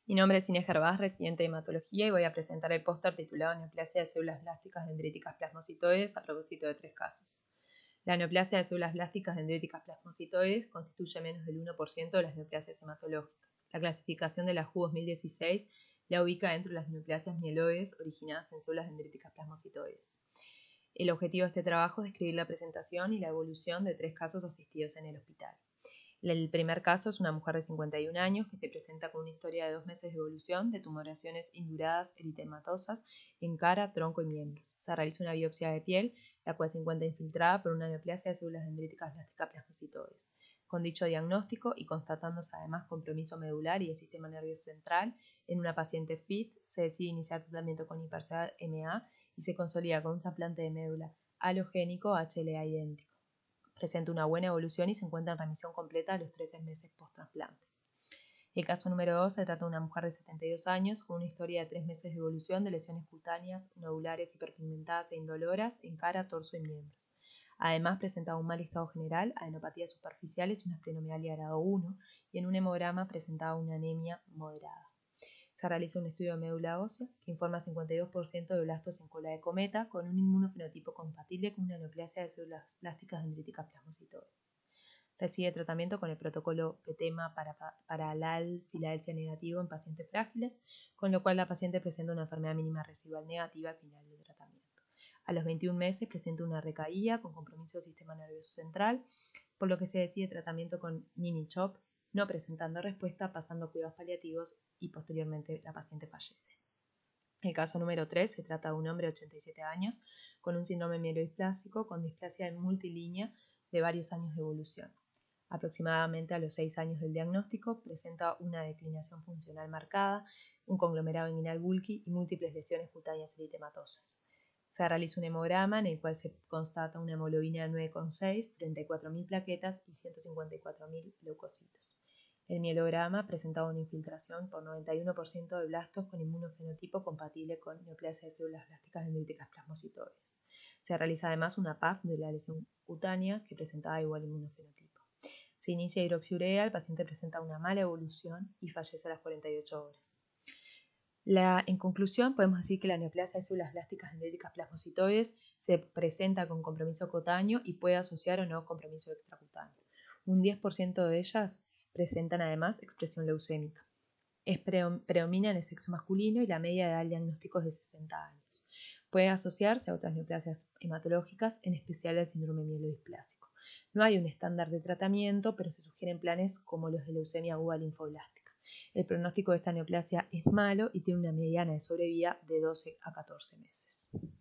Mi nombre es Inés Gervás, residente de hematología, y voy a presentar el póster titulado Neoplasia de células blásticas dendríticas plasmocitoides a propósito de 3 casos. La neoplasia de células blásticas dendríticas plasmocitoides constituye menos del 1% de las neoplasias hematológicas. La clasificación de la WHO 2016 la ubica dentro de las neoplasias mieloides originadas en células dendríticas plasmocitoides. El objetivo de este trabajo es describir la presentación y la evolución de 3 casos asistidos en el hospital. El primer caso es una mujer de 51 años que se presenta con una historia de 2 meses de evolución de tumoraciones induradas eritematosas en cara, tronco y miembros. Se realiza una biopsia de piel, la cual se encuentra infiltrada por una neoplasia de células dendríticas plásticas plasmocitoides. Con dicho diagnóstico y constatándose además compromiso medular y del sistema nervioso central en una paciente FIT, se decide iniciar tratamiento con hiperciudad MA y se consolida con un trasplante de médula halogénico HLA idéntico. Presenta una buena evolución y se encuentra en remisión completa a los 13 meses post-trasplante. El caso número 2 se trata de una mujer de 72 años con una historia de 3 meses de evolución de lesiones cutáneas, nodulares, hiperpigmentadas e indoloras en cara, torso y miembros. Además, presentaba un mal estado general, adenopatías superficiales y una esplenomegalia grado 1, y en un hemograma presentaba una anemia moderada. Se realiza un estudio de médula ósea que informa 52% de blastos en cola de cometa con un inmunofenotipo compatible con una neoplasia de células plásticas dendríticas plasmocitoides. Recibe tratamiento con el protocolo PETEMA para LAL Filadelfia negativo en pacientes frágiles, con lo cual la paciente presenta una enfermedad mínima residual negativa al final del tratamiento. A los 21 meses presenta una recaída con compromiso del sistema nervioso central, por lo que se decide tratamiento con mini-CHOP, no presentando respuesta, pasando a cuidados paliativos y posteriormente la paciente fallece. El caso número 3 se trata de un hombre de 87 años con un síndrome mielodisplásico con displasia en multilínea de varios años de evolución. Aproximadamente a los 6 años del diagnóstico presenta una declinación funcional marcada, un conglomerado inguinal bulky y múltiples lesiones cutáneas eritematosas. Se realiza un hemograma en el cual se constata una hemoglobina de 9,6, 34.000 plaquetas y 154.000 leucocitos. El mielograma presentaba una infiltración por 91% de blastos con inmunofenotipo compatible con neoplasia de células blásticas dendríticas plasmocitoides. Se realiza además una PAF de la lesión cutánea que presentaba igual inmunofenotipo. Se inicia hidroxiurea, el paciente presenta una mala evolución y fallece a las 48 horas. En conclusión, podemos decir que la neoplasia de células blásticas dendríticas plasmocitoides se presenta con compromiso cutáneo y puede asociar o no compromiso extracutáneo. Un 10% de ellas presentan además expresión leucémica. Predomina en el sexo masculino y la media de edad del diagnóstico es de 60 años. Puede asociarse a otras neoplasias hematológicas, en especial al síndrome mielodisplásico. No hay un estándar de tratamiento, pero se sugieren planes como los de leucemia aguda linfoblástica. El pronóstico de esta neoplasia es malo y tiene una mediana de sobrevida de 12 a 14 meses.